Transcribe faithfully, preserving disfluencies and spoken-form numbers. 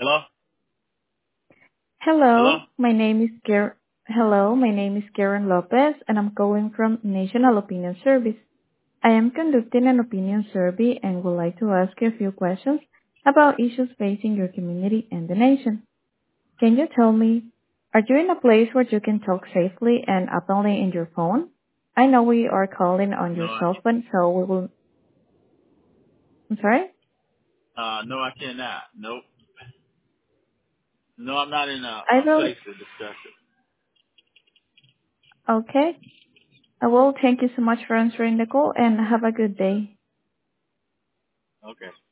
Hello? Hello? Hello, my name is Gar- Hello, my name is Karen Lopez, and I'm calling from National Opinion Service. I am conducting an opinion survey and would like to ask you a few questions about issues facing your community and the nation. Can you tell me, are you in a place where you can talk safely and openly in your phone? I know we are calling on No, your I cell phone, so we will... I'm sorry? uh no I cannot. Nope. No, I'm not in a, I a will... place to discuss it. Okay. I will thank you so much for answering the call and have a good day. Okay.